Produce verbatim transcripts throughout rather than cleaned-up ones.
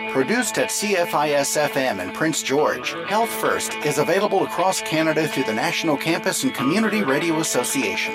Produced at C F I S F M in Prince George, Health First is available across Canada through the National Campus and Community Radio Association.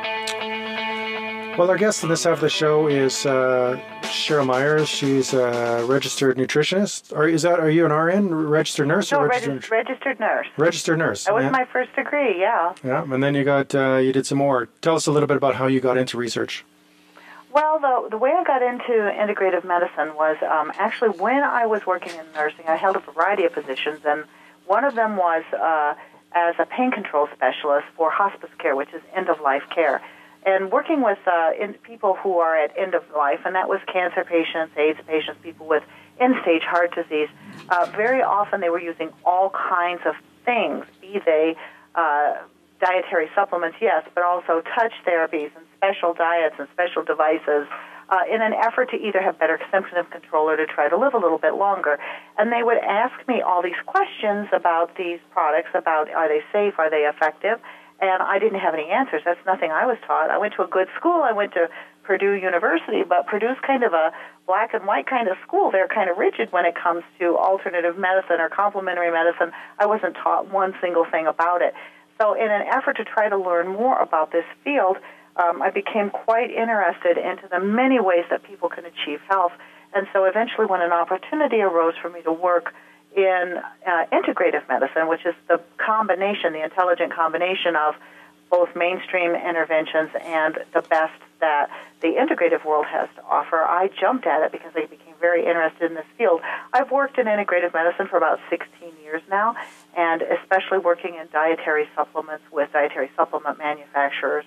Well, our guest in this half of the show is uh, Cheryl Myers. She's a registered nutritionist. Or is that? Are you an R N, registered nurse, no, or registered, registered registered nurse? Registered nurse. That was yeah. my first degree. Yeah. Yeah, and then you got uh, you did some more. Tell us a little bit about how you got into research. Well, the, the way I got into integrative medicine was um, actually when I was working in nursing, I held a variety of positions, and one of them was uh, as a pain control specialist for hospice care, which is end-of-life care, and working with uh, in people who are at end of life, and that was cancer patients, AIDS patients, people with end-stage heart disease. Uh, very often they were using all kinds of things, be they uh, dietary supplements, yes, but also touch therapies and special diets and special devices uh, in an effort to either have better symptom control or to try to live a little bit longer. And they would ask me all these questions about these products, about are they safe, are they effective, and I didn't have any answers. That's nothing I was taught. I went to a good school. I went to Purdue University, but Purdue's kind of a black and white kind of school. They're kind of rigid when it comes to alternative medicine or complementary medicine. I wasn't taught one single thing about it. So in an effort to try to learn more about this field, um, I became quite interested into the many ways that people can achieve health. And so eventually when an opportunity arose for me to work in uh, integrative medicine, which is the combination, the intelligent combination of both mainstream interventions and the best that the integrative world has to offer, I jumped at it because I became very interested in this field. I've worked in integrative medicine for about sixteen years now, and especially working in dietary supplements with dietary supplement manufacturers.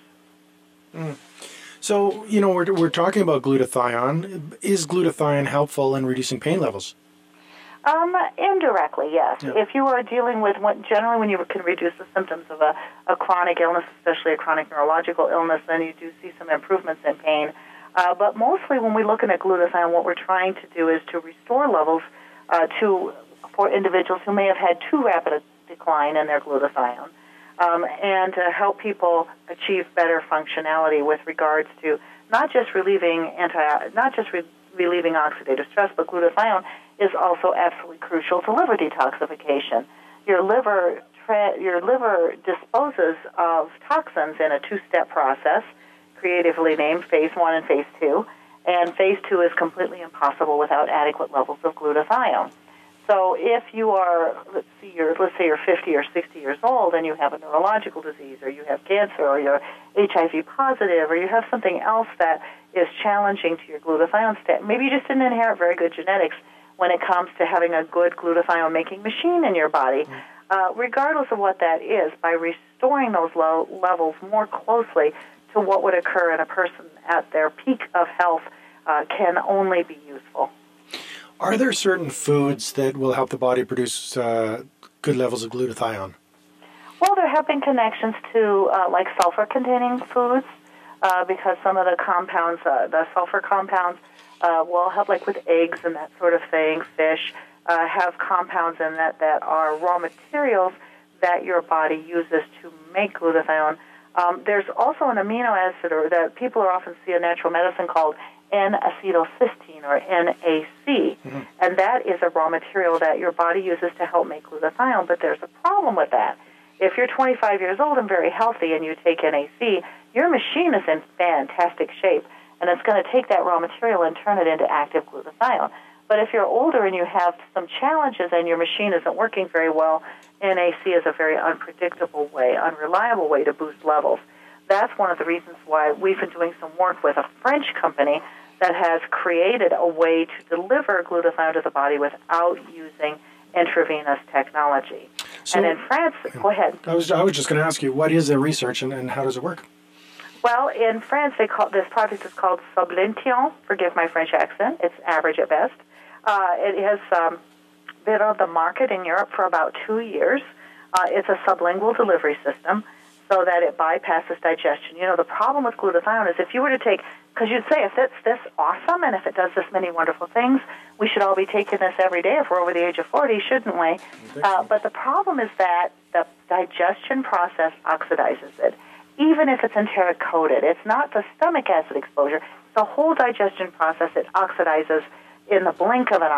Mm. So, you know, we're, we're talking about glutathione. Is glutathione helpful in reducing pain levels? Um, indirectly, yes. Yeah. If you are dealing with, what, generally when you can reduce the symptoms of a, a chronic illness, especially a chronic neurological illness, then you do see some improvements in pain. Uh, but mostly when we're looking at glutathione, what we're trying to do is to restore levels uh, to for individuals who may have had too rapid a decline in their glutathione, um, and to help people achieve better functionality with regards to not just relieving anti, not just re- relieving oxidative stress, but glutathione is also absolutely crucial to liver detoxification. Your liver, tra- your liver disposes of toxins in a two-step process, creatively named phase one and phase two, and phase two is completely impossible without adequate levels of glutathione. So if you are, let's see, you're, let's say you're fifty or sixty years old and you have a neurological disease, or you have cancer, or you're H I V positive, or you have something else that is challenging to your glutathione state, maybe you just didn't inherit very good genetics when it comes to having a good glutathione-making machine in your body. Uh, regardless of what that is, by restoring those low levels more closely to what would occur in a person at their peak of health uh, can only be useful. Are there certain foods that will help the body produce uh, good levels of glutathione? Well, there have been connections to, uh, like, sulfur-containing foods, uh, because some of the compounds, uh, the sulfur compounds, Uh, will help, like with eggs and that sort of thing, fish, uh, have compounds in that that are raw materials that your body uses to make glutathione. Um, there's also an amino acid or that people are often see in natural medicine called N-acetylcysteine, or N A C, mm-hmm. and that is a raw material that your body uses to help make glutathione, but there's a problem with that. If you're twenty-five years old and very healthy and you take N A C, your machine is in fantastic shape, and it's going to take that raw material and turn it into active glutathione. But if you're older and you have some challenges and your machine isn't working very well, N A C is a very unpredictable way, unreliable way to boost levels. That's one of the reasons why we've been doing some work with a French company that has created a way to deliver glutathione to the body without using intravenous technology. So, and in France, go ahead. I was I was just going to ask you, what is the research and, and how does it work? Well, in France, they call this project is called Sublintion. Forgive my French accent; it's average at best. Uh, it has um, been on the market in Europe for about two years. Uh, it's a sublingual delivery system, so that it bypasses digestion. You know, the problem with glutathione is if you were to take, because you'd say if it's this awesome and if it does this many wonderful things, we should all be taking this every day if we're over the age of forty, shouldn't we? Uh, but the problem is that the digestion process oxidizes it, even if it's enteric-coated. It's not the stomach acid exposure. The whole digestion process, it oxidizes in the blink of an eye.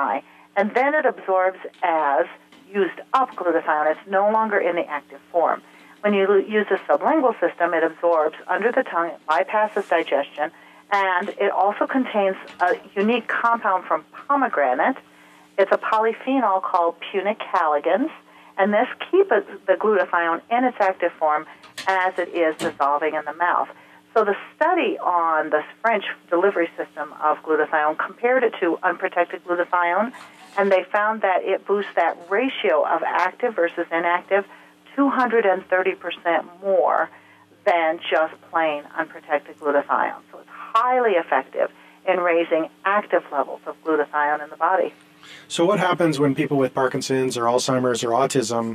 and then it absorbs as used up glutathione. It's no longer in the active form. When you use the sublingual system, it absorbs under the tongue, it bypasses digestion, and it also contains a unique compound from pomegranate. It's a polyphenol called punicalagins, and this keeps the glutathione in its active form as it is dissolving in the mouth. So the study on the French delivery system of glutathione compared it to unprotected glutathione, and they found that it boosts that ratio of active versus inactive two hundred thirty percent more than just plain unprotected glutathione. So it's highly effective in raising active levels of glutathione in the body. So what happens when people with Parkinson's or Alzheimer's or autism,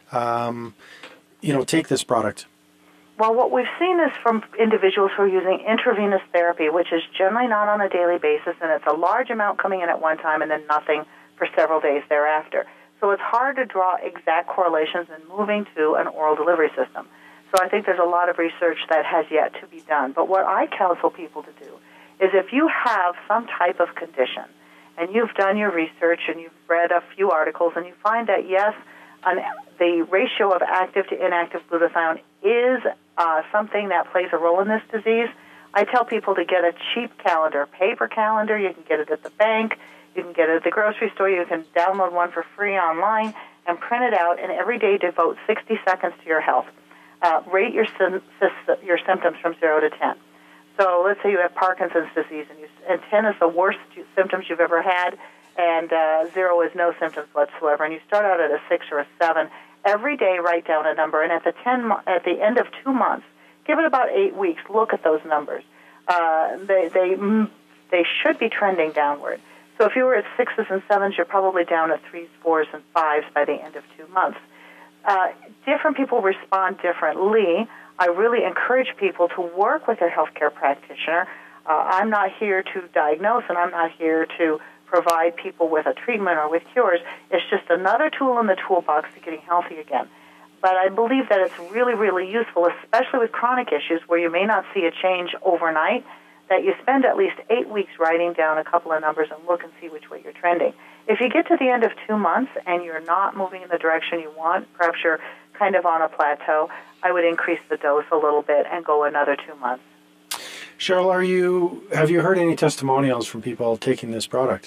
um, you know, take this product? Well, what we've seen is from individuals who are using intravenous therapy, which is generally not on a daily basis, and it's a large amount coming in at one time and then nothing for several days thereafter. So it's hard to draw exact correlations in moving to an oral delivery system. So I think there's a lot of research that has yet to be done. But what I counsel people to do is if you have some type of condition and you've done your research and you've read a few articles and you find that, yes, an, the ratio of active to inactive glutathione is uh, something that plays a role in this disease, I tell people to get a cheap calendar, paper calendar. You can get it at the bank. You can get it at the grocery store. You can download one for free online and print it out, and every day devote sixty seconds to your health. Uh, rate your sim- your symptoms from zero to ten. So let's say you have Parkinson's disease, and, you, and ten is the worst symptoms you've ever had, and uh, zero is no symptoms whatsoever. And you start out at a six or a seven. Every day, write down a number, and at the ten at the end of two months, give it about eight weeks. Look at those numbers. Uh, they they they should be trending downward. So if you were at sixes and sevens, you're probably down at threes, fours, and fives by the end of two months. Uh, different people respond differently. I really encourage people to work with their healthcare practitioner. Uh, I'm not here to diagnose, and I'm not here to provide people with a treatment or with cures. It's just another tool in the toolbox to getting healthy again. But I believe that it's really, really useful, especially with chronic issues where you may not see a change overnight, that you spend at least eight weeks writing down a couple of numbers and look and see which way you're trending. If you get to the end of two months and you're not moving in the direction you want, perhaps you're kind of on a plateau, I would increase the dose a little bit and go another two months. Cheryl, are you have you heard any testimonials from people taking this product?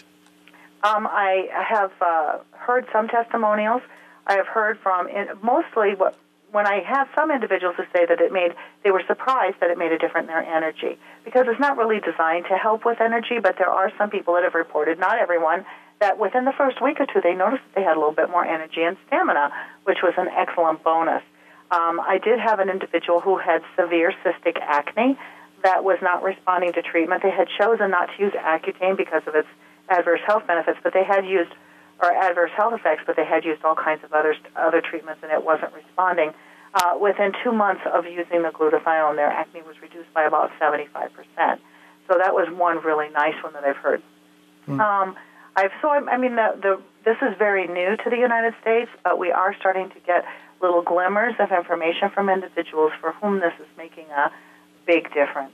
Um, I have uh, heard some testimonials. I have heard from in, mostly what when I have some individuals who say that it made they were surprised that it made a difference in their energy, because it's not really designed to help with energy, but there are some people that have reported, not everyone, that within the first week or two they noticed that they had a little bit more energy and stamina, which was an excellent bonus. Um, I did have an individual who had severe cystic acne that was not responding to treatment. They had chosen not to use Accutane because of its adverse health benefits, but they had used, or adverse health effects, but they had used all kinds of other, other treatments, and it wasn't responding. Uh, within two months of using the glutathione, their acne was reduced by about seventy-five percent. So that was one really nice one that I've heard. Mm. Um, I've so I, I mean the, the this is very new to the United States, but we are starting to get little glimmers of information from individuals for whom this is making a big difference.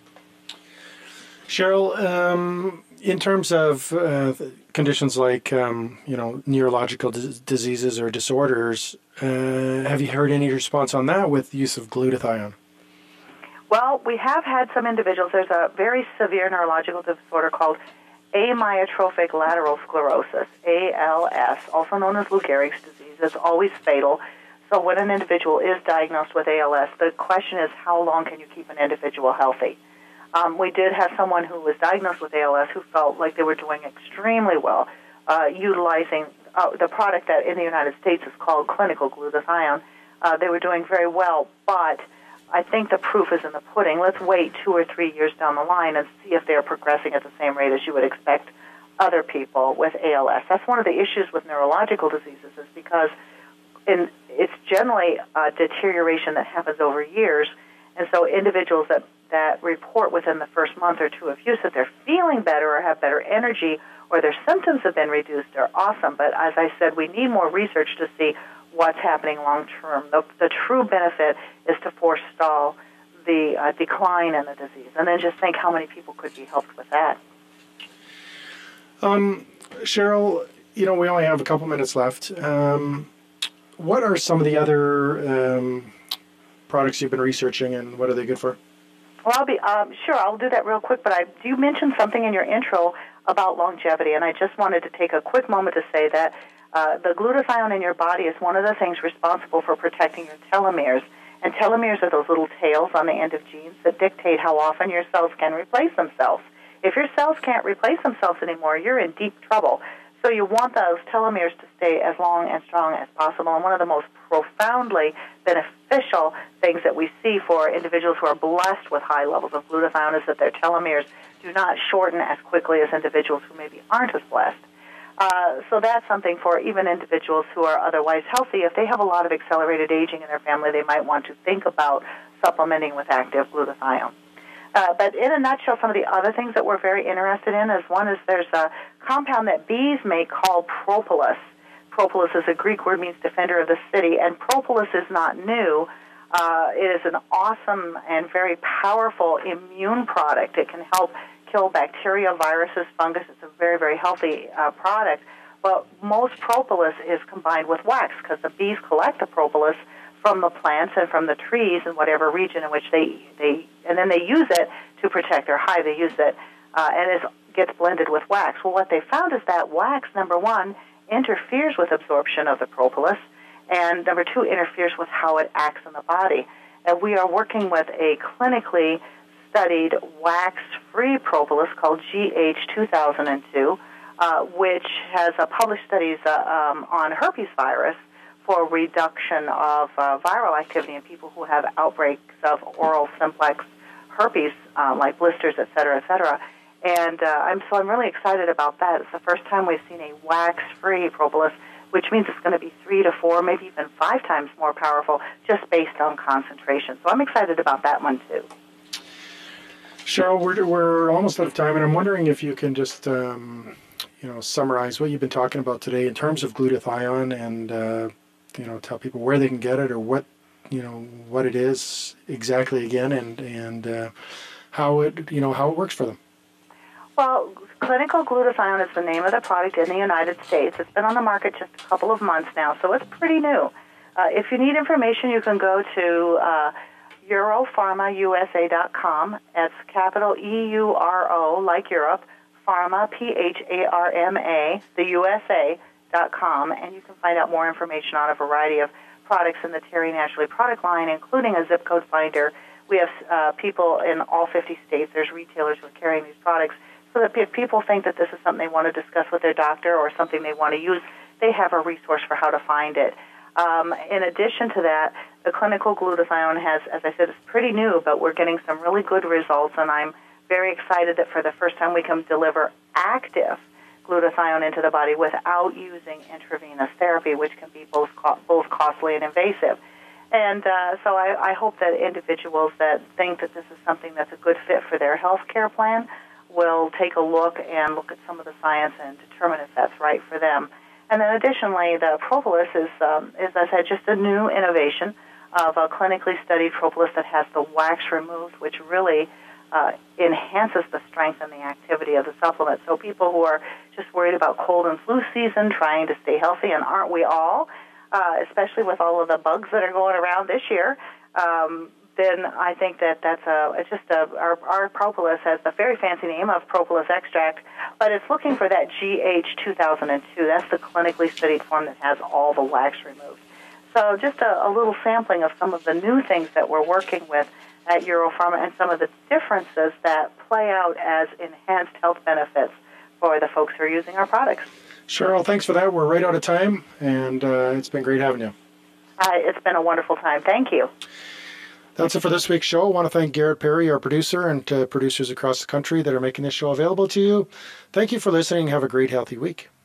Cheryl, um, in terms of uh, conditions like um, you know neurological d- diseases or disorders, uh, have you heard any response on that with the use of glutathione? Well, we have had some individuals. There's a very severe neurological disorder called amyotrophic lateral sclerosis, A L S, also known as Lou Gehrig's disease. It's always fatal. So when an individual is diagnosed with A L S, the question is how long can you keep an individual healthy? Um, we did have someone who was diagnosed with A L S who felt like they were doing extremely well, uh, utilizing uh, the product that in the United States is called clinical glutathione. Uh, they were doing very well, but I think the proof is in the pudding. Let's wait two or three years down the line and see if they're progressing at the same rate as you would expect other people with A L S. That's one of the issues with neurological diseases, is because in, it's generally a deterioration that happens over years, and so individuals that that report within the first month or two of use that they're feeling better or have better energy or their symptoms have been reduced are awesome. But as I said, we need more research to see what's happening long term. The, the true benefit is to forestall the uh, decline in the disease, and then just think how many people could be helped with that. Um, Cheryl, you know, we only have a couple minutes left. Um, what are some of the other um, products you've been researching, and what are they good for? Well, I'll be um, sure. I'll do that real quick. But I you mentioned something in your intro about longevity, and I just wanted to take a quick moment to say that uh, the glutathione in your body is one of the things responsible for protecting your telomeres. And telomeres are those little tails on the end of genes that dictate how often your cells can replace themselves. If your cells can't replace themselves anymore, you're in deep trouble. So you want those telomeres to stay as long and strong as possible. And one of the most profoundly beneficial things that we see for individuals who are blessed with high levels of glutathione is that their telomeres do not shorten as quickly as individuals who maybe aren't as blessed. Uh, so that's something for even individuals who are otherwise healthy. If they have a lot of accelerated aging in their family, they might want to think about supplementing with active glutathione. Uh, but in a nutshell, some of the other things that we're very interested in is one is there's a compound that bees make called propolis. Propolis is a Greek word, means defender of the city, and propolis is not new. Uh, it is an awesome and very powerful immune product. It can help kill bacteria, viruses, fungus. It's a very, very healthy uh, product. But most propolis is combined with wax because the bees collect the propolis from the plants and from the trees in whatever region in which they, they and then they use it to protect their hive. They use it, uh, and it gets blended with wax. Well, what they found is that wax, number one, interferes with absorption of the propolis, and number two, interferes with how it acts in the body. And we are working with a clinically studied wax-free propolis called G H two thousand two, uh, which has uh, published studies uh, um, on herpes virus for reduction of uh, viral activity in people who have outbreaks of oral simplex herpes, uh, like blisters, et cetera, et cetera. And uh, I'm, so I'm really excited about that. It's the first time we've seen a wax-free propolis, which means it's going to be three to four, maybe even five times more powerful just based on concentration. So I'm excited about that one, too. Cheryl, we're, we're almost out of time, and I'm wondering if you can just um, you know, summarize what you've been talking about today in terms of glutathione and uh, you know, tell people where they can get it or what, you know, what it is exactly again, and and uh, how it, you know, how it works for them. Well, clinical glutathione is the name of the product in the United States. It's been on the market just a couple of months now, so it's pretty new. Uh, if you need information, you can go to uh, Europharma U S A dot com. That's capital E U R O, like Europe, Pharma, P H A R M A, the U S A dot com, and you can find out more information on a variety of products in the Terry Naturally product line, including a zip code finder. We have uh, people in all fifty states. There's retailers who are carrying these products, so that if people think that this is something they want to discuss with their doctor or something they want to use, they have a resource for how to find it. Um, in addition to that, the clinical glutathione has, as I said, it's pretty new, but we're getting some really good results, and I'm very excited that for the first time we can deliver active glutathione into the body without using intravenous therapy, which can be both co- both costly and invasive. And uh, so I, I hope that individuals that think that this is something that's a good fit for their health care plan will take a look and look at some of the science and determine if that's right for them. And then additionally, the propolis is, um, is, as I said, just a new innovation of a clinically studied propolis that has the wax removed, which really uh, enhances the strength and the activity of the supplement. So people who are just worried about cold and flu season, trying to stay healthy, and aren't we all, uh, especially with all of the bugs that are going around this year, um, then I think that that's a, it's just a, our, our propolis has the very fancy name of propolis extract, but it's looking for that G H two thousand two. That's the clinically studied form that has all the wax removed. So just a, a little sampling of some of the new things that we're working with at Europharma and some of the differences that play out as enhanced health benefits for the folks who are using our products. Cheryl, thanks for that. We're right out of time, and uh, it's been great having you. Uh, it's been a wonderful time. Thank you. That's it for this week's show. I want to thank Garrett Perry, our producer, and uh, producers across the country that are making this show available to you. Thank you for listening. Have a great, healthy week.